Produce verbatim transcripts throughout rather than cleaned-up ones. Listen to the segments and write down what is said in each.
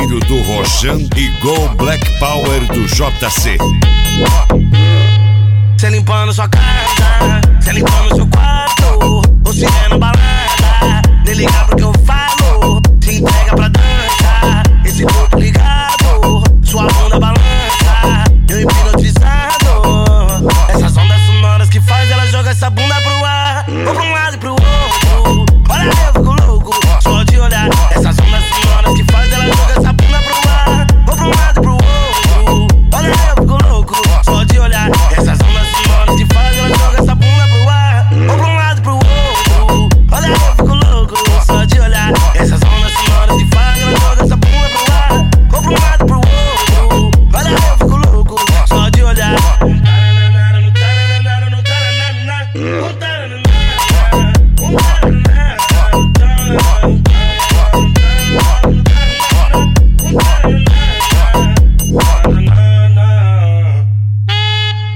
parceiro do Rochan e Go Black Power do J C. Cê limpando sua casa, cê limpando seu quarto, ou se é na balada, nem ligar pro que eu falo. Se entrega pra dança, esse corpo ligado, sua bunda balança, eu hipnotizado. Essas ondas sonoras que faz ela jogar essa bunda pro ar, ou pra um lado e pro outro. Olha eu fico louco, só de olhar. Essas ondas sonoras que faz ela jogar essa bunda pro ar, ou pra um lado e pro outro. Olha eu fico louco, só de olhar. Essas ondas sonoras que faz ela jogar essa bunda pro ar, ou pra um lado e pro outro. Olha eu fico louco, só de olhar. Essas ondas sonoras que faz ela jogar essa bunda pro ar, ou pra um lado e pro outro. Olha eu fico louco, só de olhar.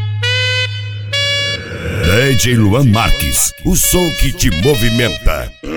D J Luan Marques, o som que te movimenta.